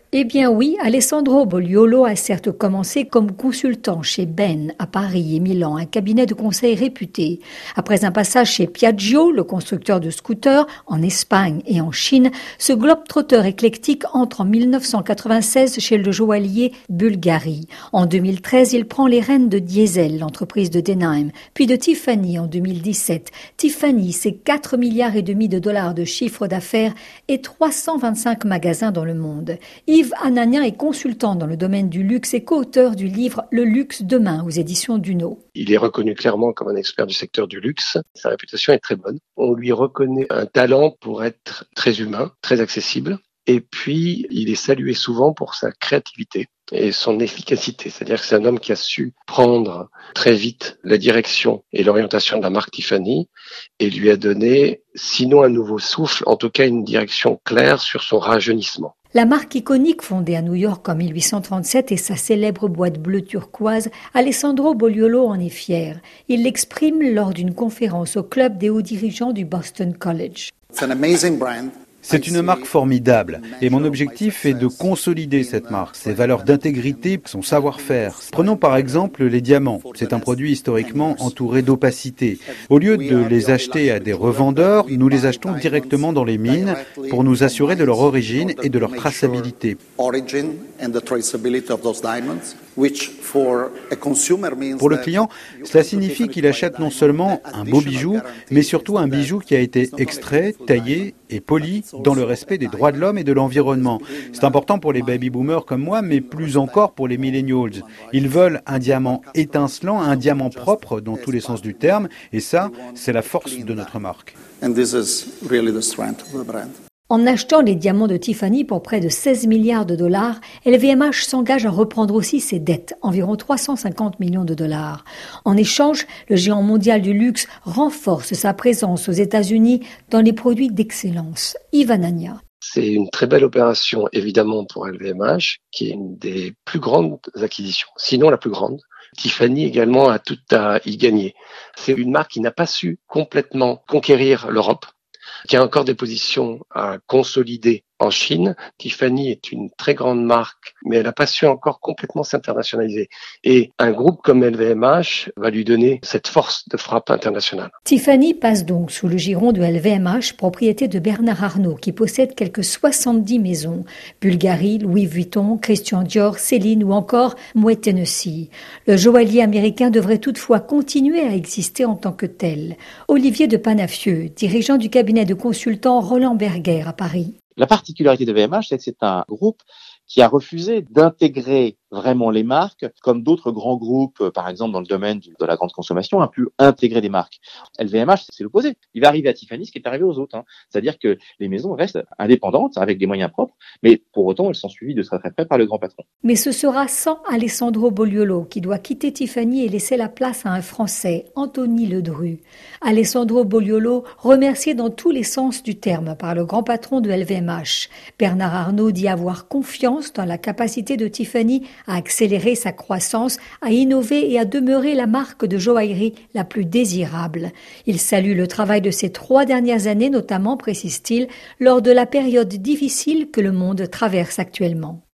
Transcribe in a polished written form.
Eh bien oui, Alessandro Bogliolo a certes commencé comme consultant chez Ben à Paris et Milan, un cabinet de conseil réputé. Après un passage chez Piaggio, le constructeur de scooters, en Espagne et en Chine, ce globe-trotteur éclectique entre en 1996 chez le joaillier Bulgari. En 2013, il prend les rênes de Diesel, l'entreprise de Denheim, puis de Tiffany en 2017. Tiffany, c'est 4,5 milliards de dollars de chiffre d'affaires et 325 magasins dans le monde. Yves Anania est consultant dans le domaine du luxe et co-auteur du livre Le luxe demain aux éditions Duno. Il est reconnu clairement comme un expert du secteur du luxe. Sa réputation est très bonne. On lui reconnaît un talent pour être très humain, très accessible. Et puis, il est salué souvent pour sa créativité et son efficacité. C'est-à-dire que c'est un homme qui a su prendre très vite la direction et l'orientation de la marque Tiffany et lui a donné, sinon un nouveau souffle, en tout cas une direction claire sur son rajeunissement. La marque iconique fondée à New York en 1837 et sa célèbre boîte bleue turquoise, Alessandro Bogliolo en est fier. Il l'exprime lors d'une conférence au club des hauts dirigeants du Boston College. C'est une marque formidable et mon objectif est de consolider cette marque, ses valeurs d'intégrité, son savoir-faire. Prenons par exemple les diamants. C'est un produit historiquement entouré d'opacité. Au lieu de les acheter à des revendeurs, nous les achetons directement dans les mines pour nous assurer de leur origine et de leur traçabilité. Pour le client, cela signifie qu'il achète non seulement un beau bijou, mais surtout un bijou qui a été extrait, taillé et poli dans le respect des droits de l'homme et de l'environnement. C'est important pour les baby-boomers comme moi, mais plus encore pour les millennials. Ils veulent un diamant étincelant, un diamant propre dans tous les sens du terme, et ça, c'est la force de notre marque. En achetant les diamants de Tiffany pour près de 16 milliards de dollars, LVMH s'engage à reprendre aussi ses dettes, environ 350 millions de dollars. En échange, le géant mondial du luxe renforce sa présence aux États-Unis dans les produits d'excellence. Yves Anania. C'est une très belle opération, évidemment, pour LVMH, qui est une des plus grandes acquisitions, sinon la plus grande. Tiffany également a tout à y gagner. C'est une marque qui n'a pas su complètement conquérir l'Europe, qui a encore des positions à consolider en Chine. Tiffany est une très grande marque, mais elle n'a pas su encore complètement s'internationaliser. Et un groupe comme LVMH va lui donner cette force de frappe internationale. Tiffany passe donc sous le giron de LVMH, propriété de Bernard Arnault, qui possède quelques 70 maisons. Bulgari, Louis Vuitton, Christian Dior, Céline ou encore Moet Hennessy. Le joaillier américain devrait toutefois continuer à exister en tant que tel. Olivier de Panafieux, dirigeant du cabinet de consultants Roland Berger à Paris. La particularité de VMH, c'est que c'est un groupe qui a refusé d'intégrer vraiment les marques, comme d'autres grands groupes, par exemple dans le domaine de la grande consommation, a pu intégrer des marques. LVMH, c'est l'opposé. Il va arriver à Tiffany ce qui est arrivé aux autres. C'est-à-dire que les maisons restent indépendantes, avec des moyens propres, mais pour autant, elles sont suivies de très très près par le grand patron. Mais ce sera sans Alessandro Bogliolo, qui doit quitter Tiffany et laisser la place à un Français, Anthony Ledru. Alessandro Bogliolo, remercié dans tous les sens du terme par le grand patron de LVMH. Bernard Arnault dit avoir confiance dans la capacité de Tiffany à accélérer sa croissance, à innover et à demeurer la marque de joaillerie la plus désirable. Il salue le travail de ces 3 dernières années, notamment, précise-t-il, lors de la période difficile que le monde traverse actuellement.